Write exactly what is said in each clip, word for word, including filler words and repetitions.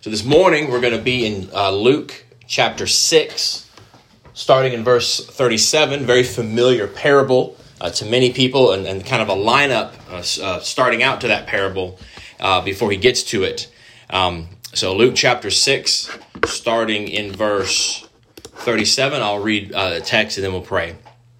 So this morning we're going to be in uh, Luke chapter six, starting in verse thirty-seven, very familiar parable uh, to many people, and, and kind of a lineup uh, uh, starting out to that parable uh, before he gets to it. Um, so Luke chapter six, starting in verse thirty-seven, I'll read uh, the text and then we'll pray.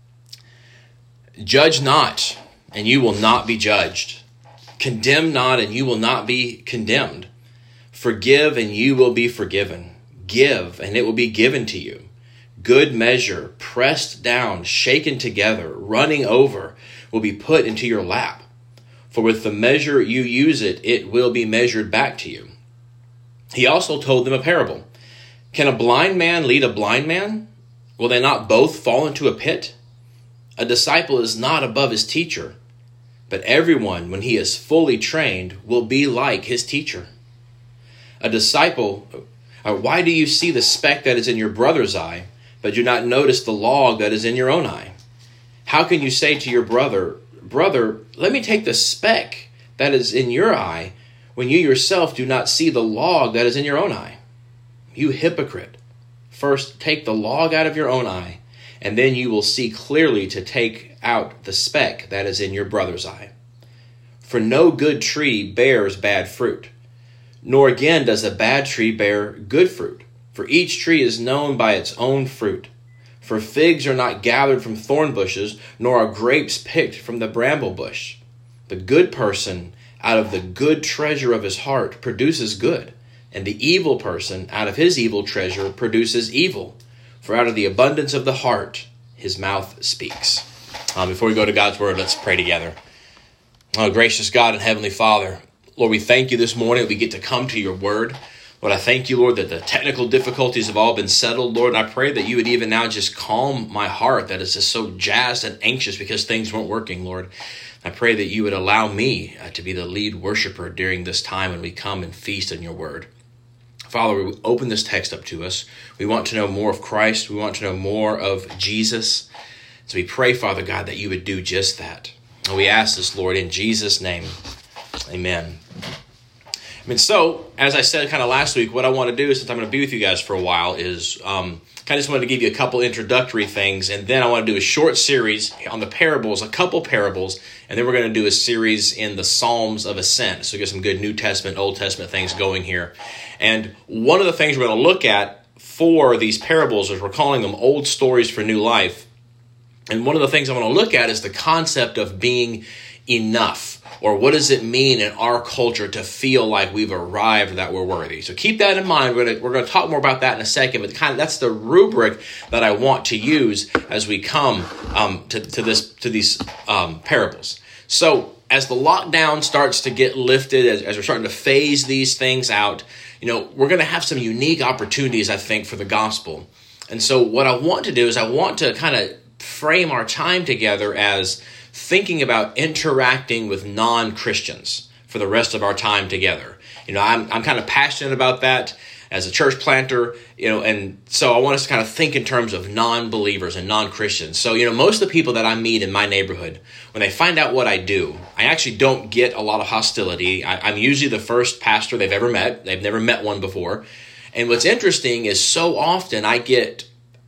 Judge not, and you will not be judged. Condemn not, and you will not be condemned. Forgive, and you will be forgiven. Give, and it will be given to you. Good measure, pressed down, shaken together, running over, will be put into your lap. For with the measure you use it, it will be measured back to you. He also told them a parable. Can a blind man lead a blind man? Will they not both fall into a pit? A disciple is not above his teacher, but everyone, when he is fully trained, will be like his teacher. A disciple, uh, why do you see the speck that is in your brother's eye, but do not notice the log that is in your own eye? How can you say to your brother, Brother, let me take the speck that is in your eye, when you yourself do not see the log that is in your own eye? You hypocrite, first take the log out of your own eye, and then you will see clearly to take out the speck that is in your brother's eye. For no good tree bears bad fruit, nor again does a bad tree bear good fruit. For each tree is known by its own fruit. For figs are not gathered from thorn bushes, nor are grapes picked from the bramble bush. The good person out of the good treasure of his heart produces good, and the evil person out of his evil treasure produces evil. For out of the abundance of the heart, his mouth speaks. Um, before we go to God's word, let's pray together. Oh, gracious God and Heavenly Father, Lord, we thank you this morning that we get to come to your word. Lord, I thank you, Lord, that the technical difficulties have all been settled, Lord, and I pray that you would even now just calm my heart that is just so jazzed and anxious because things weren't working, Lord. I pray that you would allow me uh, to be the lead worshiper during this time when we come and feast on your word. Father, we open this text up to us. We want to know more of Christ. We want to know more of Jesus. So we pray, Father God, that you would do just that. And we ask this, Lord, in Jesus' name. Amen. I mean, so, as I said kind of last week, what I want to do, since I'm going to be with you guys for a while, is um, kind of just wanted to give you a couple introductory things, and then I want to do a short series on the parables, a couple parables, and then we're going to do a series in the Psalms of Ascent. So get some good New Testament, Old Testament things going here. And one of the things we're going to look at for these parables is we're calling them old stories for new life. And one of the things I want to look at is the concept of being enough. Or what does it mean in our culture to feel like we've arrived, that we're worthy? So keep that in mind. We're going to, we're going to talk more about that in a second, but kind of that's the rubric that I want to use as we come um, to, to this to these um, parables. So as the lockdown starts to get lifted, as, as we're starting to phase these things out, you know, we're going to have some unique opportunities, I think, for the gospel. And so what I want to do is I want to kind of frame our time together as thinking about interacting with non-Christians for the rest of our time together. You know, I'm I'm kind of passionate about that as a church planter, you know, and so I want us to kind of think in terms of non-believers and non-Christians. So, you know, most of the people that I meet in my neighborhood, when they find out what I do, I actually don't get a lot of hostility. I, I'm usually the first pastor they've ever met. They've never met one before. And what's interesting is so often I get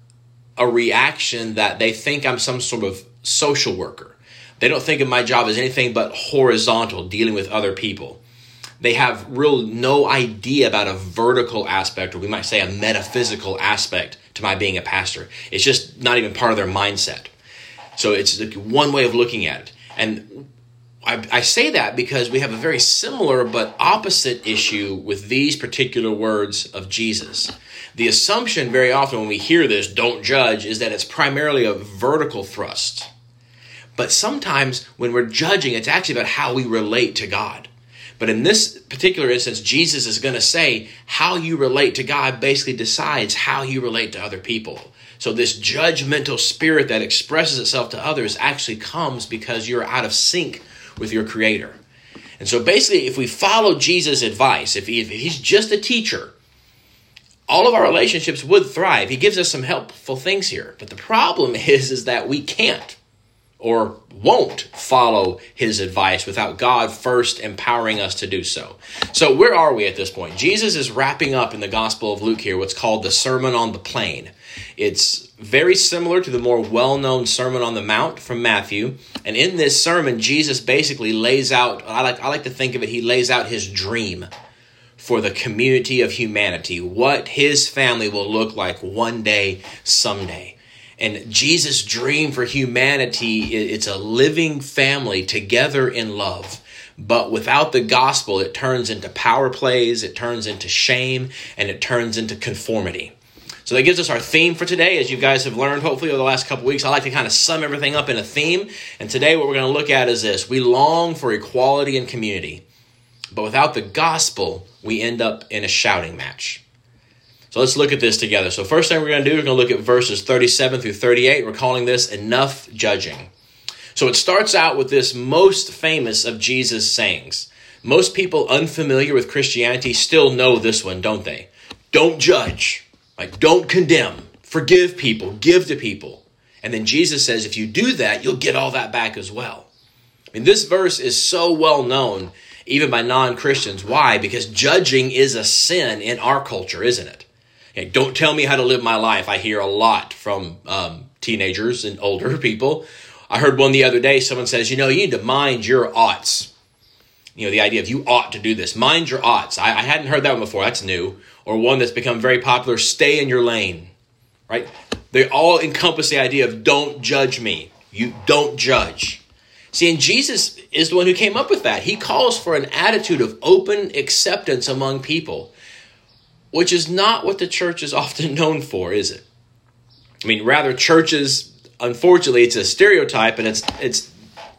a reaction that they think I'm some sort of social worker. They don't think of my job as anything but horizontal, dealing with other people. They have real no idea about a vertical aspect, or we might say a metaphysical aspect to my being a pastor. It's just not even part of their mindset. So it's one way of looking at it. And I, I say that because we have a very similar but opposite issue with these particular words of Jesus. The assumption very often when we hear this, don't judge, is that it's primarily a vertical thrust. But sometimes when we're judging, it's actually about how we relate to God. But in this particular instance, Jesus is going to say how you relate to God basically decides how you relate to other people. So this judgmental spirit that expresses itself to others actually comes because you're out of sync with your Creator. And so basically, if we follow Jesus' advice, if, he, if he's just a teacher, all of our relationships would thrive. He gives us some helpful things here. But the problem is, is that we can't. or won't follow his advice without God first empowering us to do so. So where are we at this point? Jesus is wrapping up in the Gospel of Luke here what's called the Sermon on the Plain. It's very similar to the more well-known Sermon on the Mount from Matthew. And in this sermon, Jesus basically lays out, I like, I like to think of it, he lays out his dream for the community of humanity, what his family will look like one day, someday. And Jesus' dream for humanity, it's a living family together in love. But without the gospel, it turns into power plays, it turns into shame, and it turns into conformity. So that gives us our theme for today. As you guys have learned, hopefully, over the last couple weeks, I like to kind of sum everything up in a theme. And today what we're going to look at is this. We long for equality and community. But without the gospel, we end up in a shouting match. So let's look at this together. So first thing we're going to do, we're going to look at verses thirty-seven through thirty-eight. We're calling this enough judging. So it starts out with this most famous of Jesus' sayings. Most people unfamiliar with Christianity still know this one, don't they? Don't judge. Like, don't condemn. Forgive people. Give to people. And then Jesus says, if you do that, you'll get all that back as well. I mean, this verse is so well known, even by non-Christians. Why? Because judging is a sin in our culture, isn't it? Hey, don't tell me how to live my life. I hear a lot from um, teenagers and older people. I heard one the other day. Someone says, you know, you need to mind your oughts. You know, the idea of you ought to do this. Mind your oughts. I, I hadn't heard that one before. That's new. Or one that's become very popular, stay in your lane. Right? They all encompass the idea of don't judge me. You don't judge. See, and Jesus is the one who came up with that. He calls for an attitude of open acceptance among people, which is not what the church is often known for, is it? I mean, rather, churches, unfortunately, it's a stereotype, and it's it's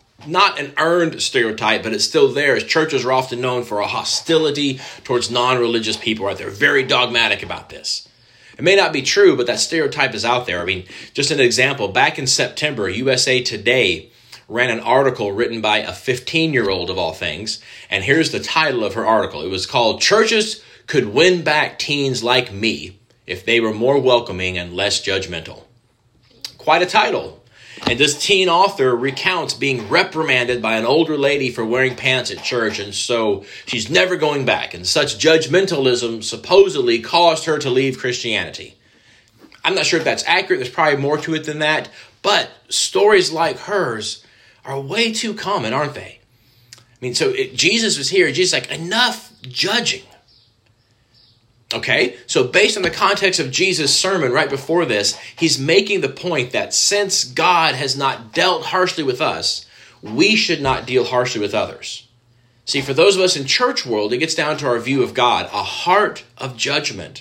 not an earned stereotype, but it's still there, as churches are often known for a hostility towards non-religious people, right? They're very dogmatic about this. It may not be true, but that stereotype is out there. I mean, just an example, back in September, U S A Today ran an article written by a fifteen-year-old of all things, and here's the title of her article. It was called, Churches Could Win Back Teens Like Me If They Were More Welcoming and Less Judgmental. Quite a title. And this teen author recounts being reprimanded by an older lady for wearing pants at church, and so she's never going back. And such judgmentalism supposedly caused her to leave Christianity. I'm not sure if that's accurate. There's probably more to it than that. But stories like hers are way too common, aren't they? I mean, so it, Jesus was here. Jesus like, enough judging. Okay, so based on the context of Jesus' sermon right before this, he's making the point that since God has not dealt harshly with us, we should not deal harshly with others. See, for those of us in church world, it gets down to our view of God. A heart of judgment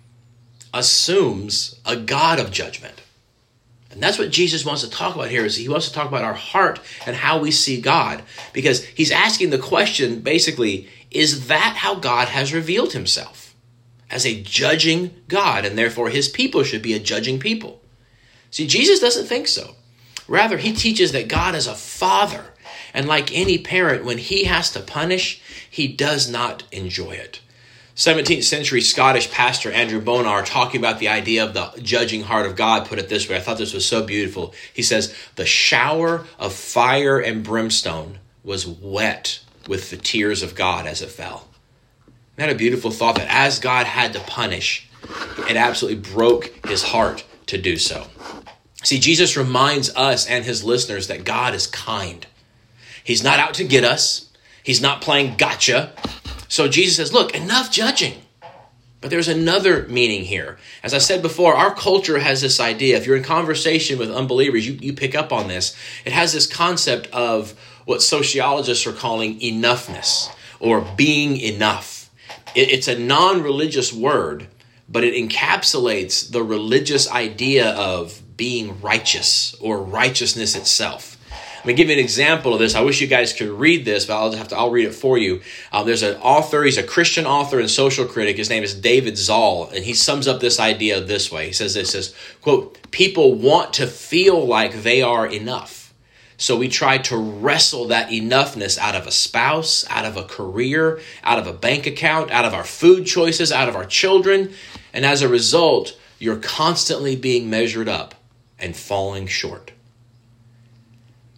assumes a God of judgment. And that's what Jesus wants to talk about here, is he wants to talk about our heart and how we see God. Because he's asking the question, basically, is that how God has revealed himself? As a judging God, and therefore his people should be a judging people. See, Jesus doesn't think so. Rather, he teaches that God is a father, and like any parent, when he has to punish, he does not enjoy it. seventeenth century Scottish pastor Andrew Bonar, talking about the idea of the judging heart of God, put it this way. I thought this was so beautiful. He says, the shower of fire and brimstone was wet with the tears of God as it fell. Isn't that a beautiful thought, that as God had to punish, it absolutely broke his heart to do so. See, Jesus reminds us and his listeners that God is kind. He's not out to get us. He's not playing gotcha. So Jesus says, look, enough judging. But there's another meaning here. As I said before, our culture has this idea. If you're in conversation with unbelievers, you, you pick up on this. It has this concept of what sociologists are calling enoughness, or being enough. It's a non-religious word, but it encapsulates the religious idea of being righteous or righteousness itself. Let me give you an example of this. I wish you guys could read this, but I'll have to. I'll read it for you. Uh, there's an author. He's a Christian author and social critic. His name is David Zoll, and he sums up this idea this way. He says this, says, quote, people want to feel like they are enough. So we try to wrestle that enoughness out of a spouse, out of a career, out of a bank account, out of our food choices, out of our children. And as a result, you're constantly being measured up and falling short.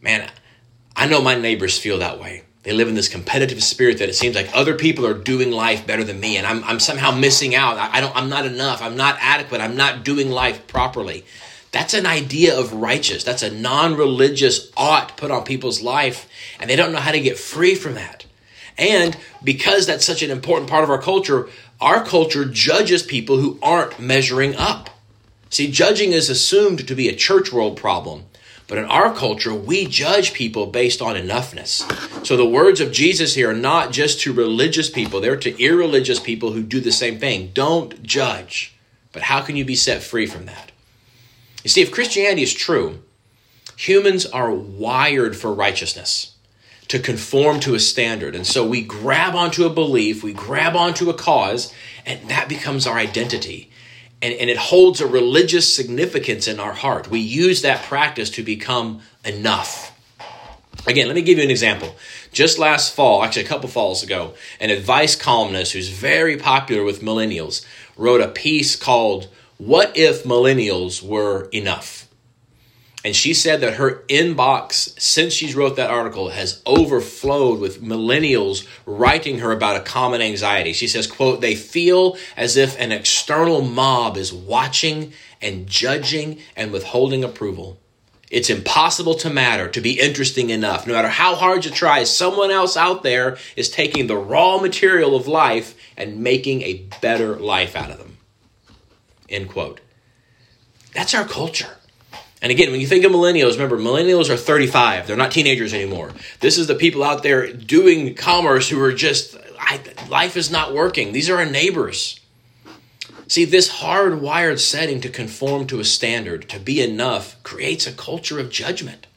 man, I know my neighbors feel that way. They live in this competitive spirit that it seems like other people are doing life better than me, and I'm I'm somehow missing out. I, I don't. I'm not enough. I'm not adequate. I'm not doing life properly. That's an idea of righteous. That's a non-religious ought put on people's life, and they don't know how to get free from that. And because that's such an important part of our culture, our culture judges people who aren't measuring up. See, judging is assumed to be a church world problem. But in our culture, we judge people based on enoughness. So the words of Jesus here are not just to religious people. They're to irreligious people who do the same thing. Don't judge. But how can you be set free from that? You see, if Christianity is true, humans are wired for righteousness, to conform to a standard. And so we grab onto a belief, we grab onto a cause, and that becomes our identity. And, and it holds a religious significance in our heart. We use that practice to become enough. Again, let me give you an example. Just last fall, actually a couple falls ago, an advice columnist who's very popular with millennials wrote a piece called, "What If Millennials Were Enough?" And she said that her inbox, since she's wrote that article, has overflowed with millennials writing her about a common anxiety. She says, quote, "They feel as if an external mob is watching and judging and withholding approval. It's impossible to matter, to be interesting enough. No matter how hard you try, someone else out there is taking the raw material of life and making a better life out of them." End quote. That's our culture. And again, when you think of millennials, remember, millennials are thirty-five. They're not teenagers anymore. This is the people out there doing commerce who are just, I, life is not working. These are our neighbors. See, this hardwired setting to conform to a standard, to be enough, creates a culture of judgment.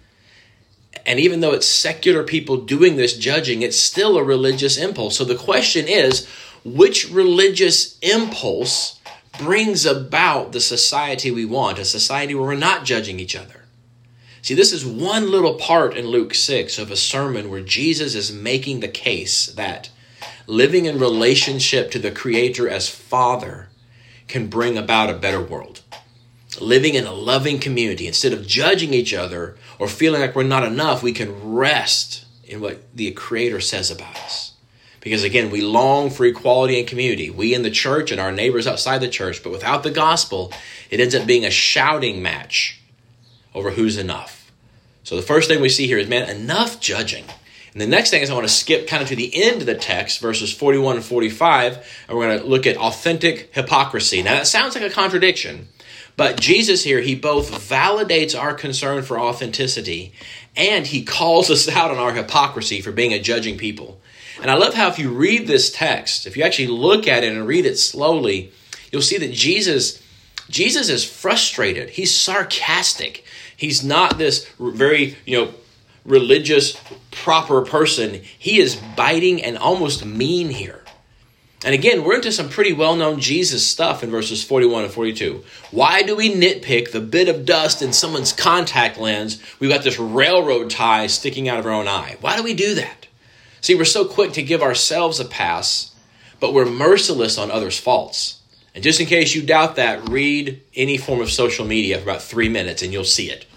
And even though it's secular people doing this judging, it's still a religious impulse. So the question is, which religious impulse brings about the society we want, a society where we're not judging each other? See, this is one little part in Luke six of a sermon where Jesus is making the case that living in relationship to the Creator as Father can bring about a better world. Living in a loving community, instead of judging each other or feeling like we're not enough, we can rest in what the Creator says about us. Because again, we long for equality and community. We in the church and our neighbors outside the church. But without the gospel, it ends up being a shouting match over who's enough. So the first thing we see here is, man, enough judging. And the next thing is I want to skip kind of to the end of the text, verses forty-one and forty-five. And we're going to look at authentic hypocrisy. Now that sounds like a contradiction. But Jesus here, he both validates our concern for authenticity and he calls us out on our hypocrisy for being a judging people. And I love how if you read this text, if you actually look at it and read it slowly, you'll see that Jesus, Jesus is frustrated. He's sarcastic. He's not this very, you know, religious, proper person. He is biting and almost mean here. And again, we're into some pretty well-known Jesus stuff in verses forty-one and forty-two. Why do we nitpick the bit of dust in someone's contact lens? We've got this railroad tie sticking out of our own eye. Why do we do that? See, we're so quick to give ourselves a pass, but we're merciless on others' faults. And just in case you doubt that, read any form of social media for about three minutes and you'll see it.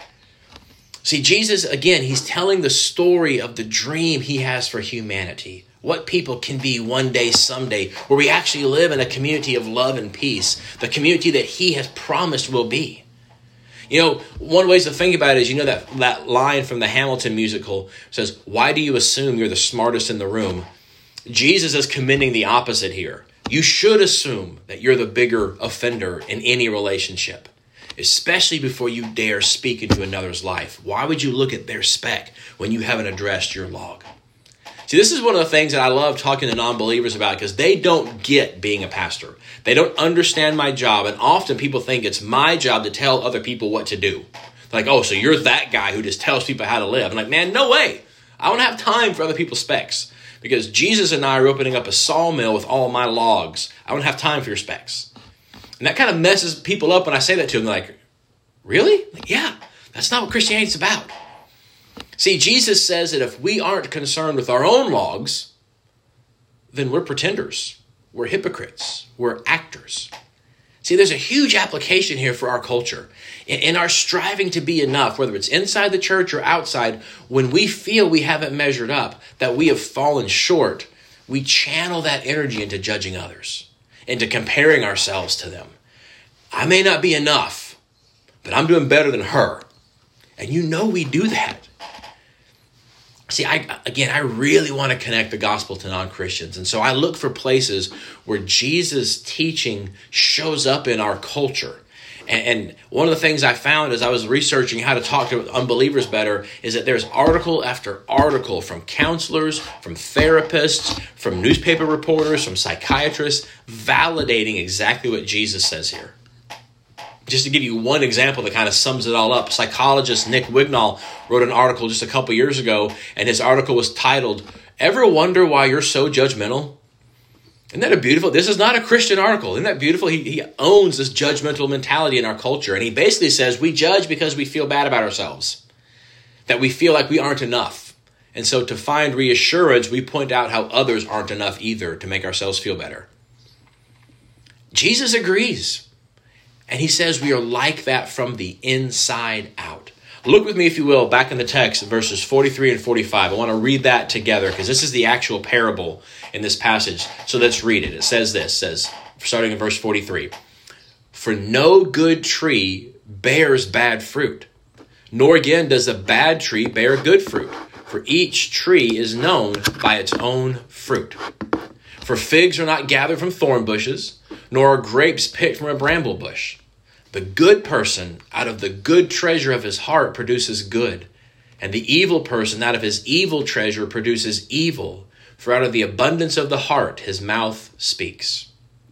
See, Jesus, again, he's telling the story of the dream he has for humanity. What people can be one day, someday, where we actually live in a community of love and peace. The community that he has promised will be. You know, one way to think about it is, you know, that, that line from the Hamilton musical says, "Why do you assume you're the smartest in the room?" Jesus is commending the opposite here. You should assume that you're the bigger offender in any relationship, especially before you dare speak into another's life. Why would you look at their speck when you haven't addressed your log? See, this is one of the things that I love talking to non-believers about because they don't get being a pastor. They don't understand my job, and often people think it's my job to tell other people what to do. Like, oh, so you're that guy who just tells people how to live. I'm like, man, no way. I don't have time for other people's specs because Jesus and I are opening up a sawmill with all my logs. I don't have time for your specs. And that kind of messes people up when I say that to them. They're like, really? Like, yeah, that's not what Christianity is about. See, Jesus says that if we aren't concerned with our own logs, then we're pretenders. We're hypocrites. We're actors. See, See, there's a huge application here for our culture. In, in our striving to be enough, whether it's inside the church or outside, when we feel we haven't measured up, that we have fallen short, we channel that energy into judging others, into comparing ourselves to them. I may not be enough, but I'm doing better than her. And you know we do that. See, I again, I really want to connect the gospel to non-Christians. And so I look for places where Jesus' teaching shows up in our culture. And, and one of the things I found as I was researching how to talk to unbelievers better is that there's article after article from counselors, from therapists, from newspaper reporters, from psychiatrists, validating exactly what Jesus says here. Just to give you one example that kind of sums it all up, psychologist Nick Wignall wrote an article just a couple years ago, and his article was titled, "Ever Wonder Why You're So Judgmental?" Isn't that a beautiful, this is not a Christian article. Isn't that beautiful? He, he owns this judgmental mentality in our culture, and he basically says we judge because we feel bad about ourselves, that we feel like we aren't enough. And so to find reassurance, we point out how others aren't enough either to make ourselves feel better. Jesus agrees. And he says we are like that from the inside out. Look with me, if you will, back in the text, verses forty-three and forty-five. I want to read that together because this is the actual parable in this passage. So let's read it. It says this, it says, starting in verse forty-three, "For no good tree bears bad fruit, nor again does a bad tree bear good fruit. For each tree is known by its own fruit. For figs are not gathered from thorn bushes, nor are grapes picked from a bramble bush. The good person out of the good treasure of his heart produces good, and the evil person out of his evil treasure produces evil. For out of the abundance of the heart, his mouth speaks."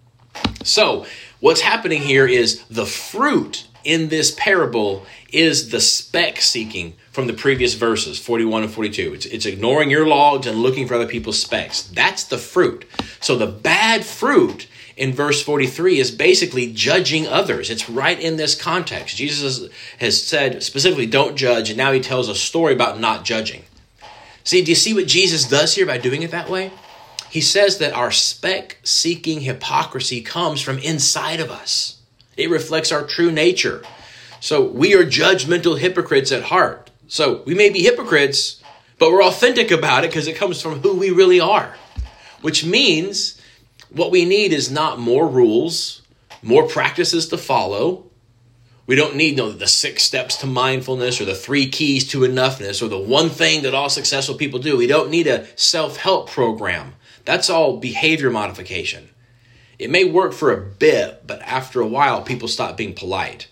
So what's happening here is the fruit in this parable is the speck seeking from the previous verses, forty-one and forty-two. It's, it's ignoring your logs and looking for other people's specks. That's the fruit. So the bad fruit in verse forty-three is basically judging others. It's right in this context. Jesus has said specifically, don't judge, and now he tells a story about not judging. See, do you see what Jesus does here by doing it that way? He says that our speck-seeking hypocrisy comes from inside of us. It reflects our true nature. So we are judgmental hypocrites at heart. So we may be hypocrites, but we're authentic about it because it comes from who we really are. Which means what we need is not more rules, more practices to follow. We don't need you know, the six steps to mindfulness or the three keys to enoughness or the one thing that all successful people do. We don't need a self-help program. That's all behavior modification. It may work for a bit, but after a while, people stop being polite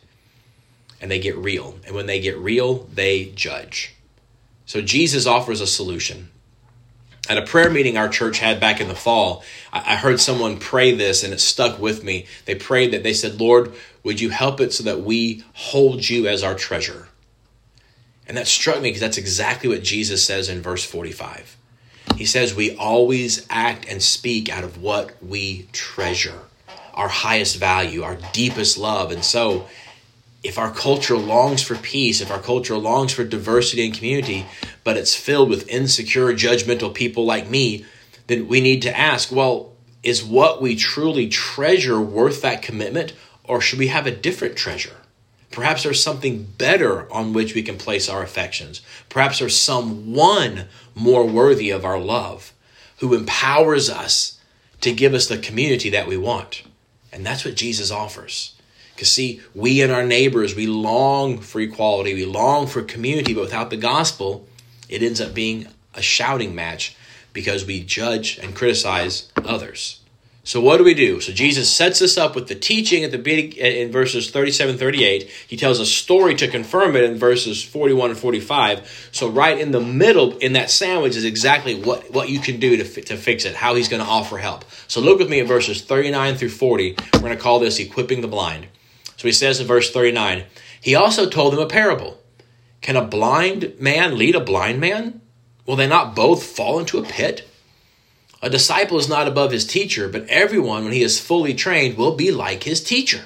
and they get real. And when they get real, they judge. So Jesus offers a solution. At a prayer meeting our church had back in the fall, I heard someone pray this and it stuck with me. They prayed that they said, "Lord, would you help it so that we hold you as our treasure?" And that struck me because that's exactly what Jesus says in verse forty-five. He says we always act and speak out of what we treasure, our highest value, our deepest love. And so if our culture longs for peace, if our culture longs for diversity and community, but it's filled with insecure, judgmental people like me, then we need to ask, well, is what we truly treasure worth that commitment, or should we have a different treasure? Perhaps there's something better on which we can place our affections. Perhaps there's someone more worthy of our love who empowers us to give us the community that we want. And that's what Jesus offers. Because see, we and our neighbors, we long for equality, we long for community, but without the gospel, it ends up being a shouting match because we judge and criticize others. So what do we do? So Jesus sets us up with the teaching at the beginning in verses thirty-seven, thirty-eight. He tells a story to confirm it in verses forty-one and forty-five. So right in the middle in that sandwich is exactly what, what you can do to, to fix it, how he's going to offer help. So look with me at verses thirty-nine through forty. We're going to call this equipping the blind. So he says in verse thirty-nine, he also told them a parable. Can a blind man lead a blind man? Will they not both fall into a pit? A disciple is not above his teacher, but everyone, when he is fully trained, will be like his teacher.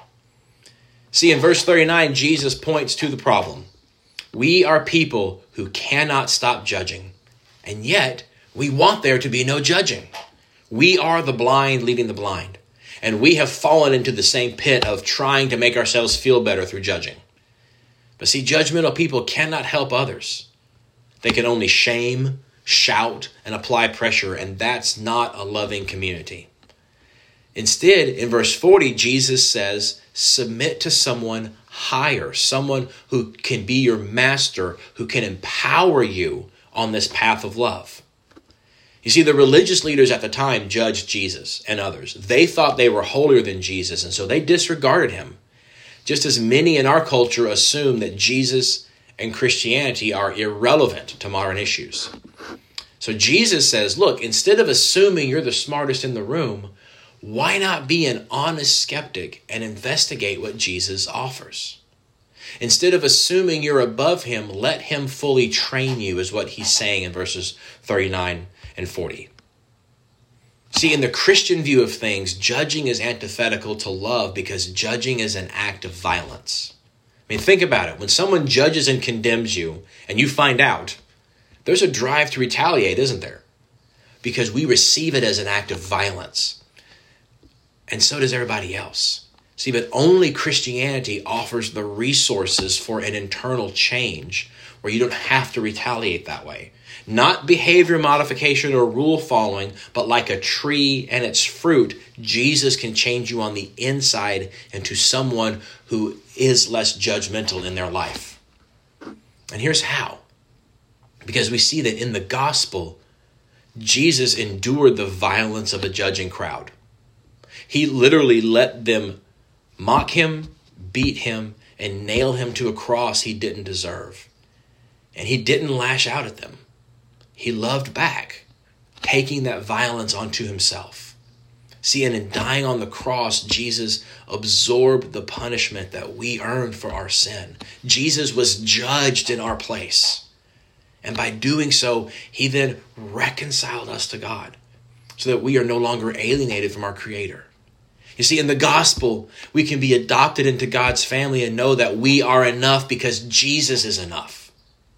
See, in verse thirty-nine, Jesus points to the problem. We are people who cannot stop judging, and yet we want there to be no judging. We are the blind leading the blind. And we have fallen into the same pit of trying to make ourselves feel better through judging. But see, judgmental people cannot help others. They can only shame, shout, and apply pressure, and that's not a loving community. Instead, in verse forty, Jesus says, submit to someone higher, someone who can be your master, who can empower you on this path of love. You see, the religious leaders at the time judged Jesus and others. They thought they were holier than Jesus, and so they disregarded him. Just as many in our culture assume that Jesus and Christianity are irrelevant to modern issues. So Jesus says, look, instead of assuming you're the smartest in the room, why not be an honest skeptic and investigate what Jesus offers? Instead of assuming you're above him, let him fully train you, is what he's saying in verses thirty-nine and forty. See, in the Christian view of things, judging is antithetical to love because judging is an act of violence. I mean, think about it. When someone judges and condemns you and you find out, there's a drive to retaliate, isn't there? Because we receive it as an act of violence. And so does everybody else. See, but only Christianity offers the resources for an internal change where you don't have to retaliate that way. Not behavior modification or rule following, but like a tree and its fruit, Jesus can change you on the inside into someone who is less judgmental in their life. And here's how. Because we see that in the gospel, Jesus endured the violence of a judging crowd. He literally let them mock him, beat him, and nail him to a cross he didn't deserve. And he didn't lash out at them. He loved back, taking that violence onto himself. See, and in dying on the cross, Jesus absorbed the punishment that we earned for our sin. Jesus was judged in our place. And by doing so, he then reconciled us to God so that we are no longer alienated from our Creator. You see, in the gospel, we can be adopted into God's family and know that we are enough because Jesus is enough.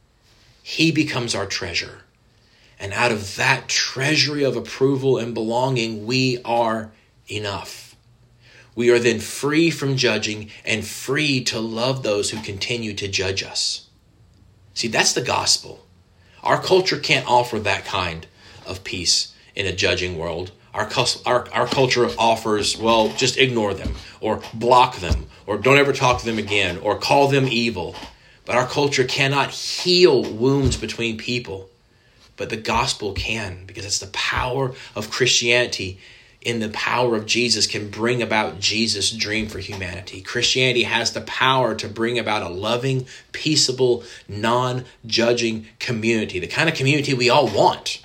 He becomes our treasure. And out of that treasury of approval and belonging, we are enough. We are then free from judging and free to love those who continue to judge us. See, that's the gospel. Our culture can't offer that kind of peace in a judging world. Our, our, our culture offers, well, just ignore them or block them or don't ever talk to them again or call them evil. But our culture cannot heal wounds between people. But the gospel can, because it's the power of Christianity in the power of Jesus can bring about Jesus' dream for humanity. Christianity has the power to bring about a loving, peaceable, non-judging community, the kind of community we all want.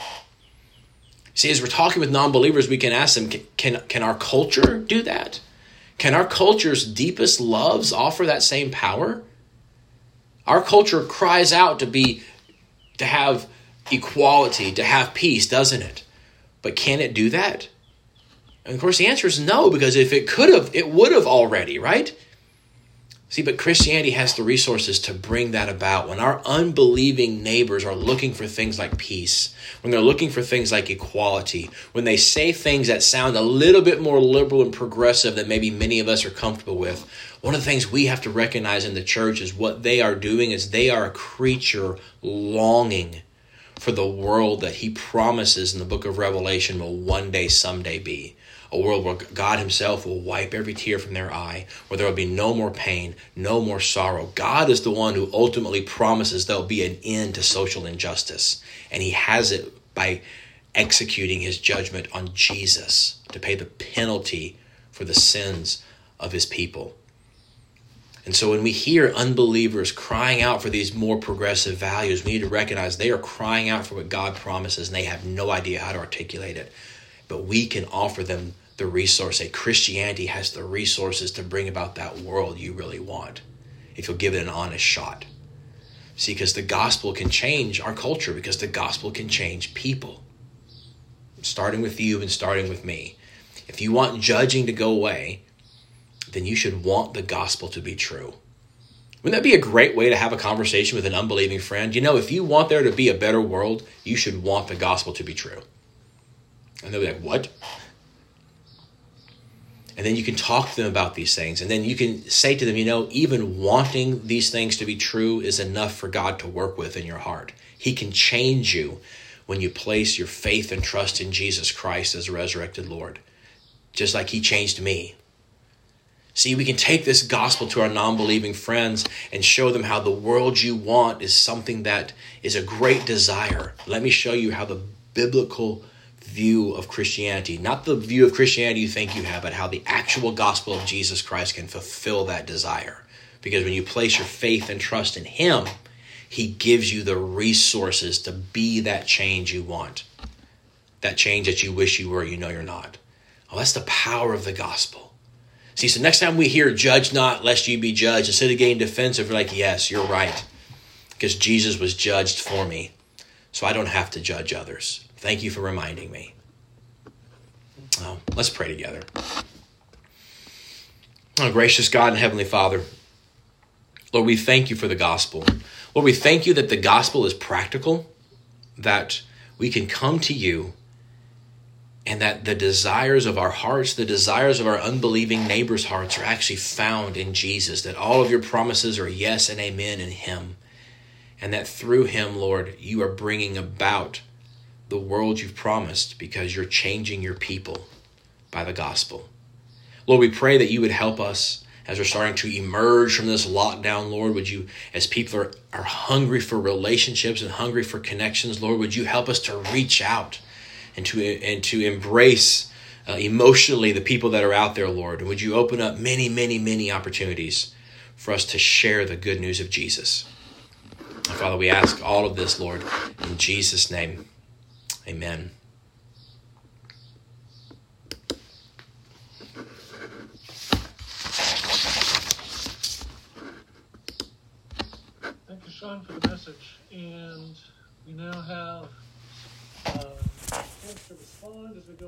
See, as we're talking with non-believers, we can ask them, can, can, can our culture do that? Can our culture's deepest loves offer that same power? Our culture cries out to be, to have equality, to have peace, doesn't it? But can it do that? And of course, the answer is no, because if it could have, it would have already, right? See, but Christianity has the resources to bring that about. When our unbelieving neighbors are looking for things like peace, when they're looking for things like equality, when they say things that sound a little bit more liberal and progressive than maybe many of us are comfortable with, one of the things we have to recognize in the church is what they are doing is they are a creature longing for the world that he promises in the book of Revelation will one day, someday be. A world where God himself will wipe every tear from their eye, where there will be no more pain, no more sorrow. God is the one who ultimately promises there will be an end to social injustice. And he has it by executing his judgment on Jesus to pay the penalty for the sins of his people. And so when we hear unbelievers crying out for these more progressive values, we need to recognize they are crying out for what God promises and they have no idea how to articulate it. But we can offer them the resource. A Christianity has the resources to bring about that world you really want if you'll give it an honest shot. See, because the gospel can change our culture, because the gospel can change people. Starting with you and starting with me. If you want judging to go away, then you should want the gospel to be true. Wouldn't that be a great way to have a conversation with an unbelieving friend? You know, if you want there to be a better world, you should want the gospel to be true. And they'll be like, what? And then you can talk to them about these things. And then you can say to them, you know, even wanting these things to be true is enough for God to work with in your heart. He can change you when you place your faith and trust in Jesus Christ as a resurrected Lord, just like he changed me. See, we can take this gospel to our non-believing friends and show them how the world you want is something that is a great desire. Let me show you how the biblical view of Christianity, not the view of Christianity you think you have, but how the actual gospel of Jesus Christ can fulfill that desire. Because when you place your faith and trust in him, he gives you the resources to be that change you want. That change that you wish you were, you know you're not. Oh, that's the power of the gospel. See, so next time we hear, judge not lest you be judged, instead of getting defensive, we're like, yes, you're right. Because Jesus was judged for me, so I don't have to judge others. Thank you for reminding me. Oh, let's pray together. Oh, gracious God and Heavenly Father, Lord, we thank you for the gospel. Lord, we thank you that the gospel is practical, that we can come to you, and that the desires of our hearts, the desires of our unbelieving neighbors' hearts are actually found in Jesus, that all of your promises are yes and amen in him, and that through him, Lord, you are bringing about the world you've promised because you're changing your people by the gospel. Lord, we pray that you would help us as we're starting to emerge from this lockdown. Lord, would you, as people are, are hungry for relationships and hungry for connections, Lord, would you help us to reach out and to, and to embrace uh, emotionally the people that are out there, Lord. And would you open up many, many, many opportunities for us to share the good news of Jesus. Father, we ask all of this, Lord, in Jesus' name. Amen. Thank you, Sean, for the message. And we now have uh, chance to respond as we go.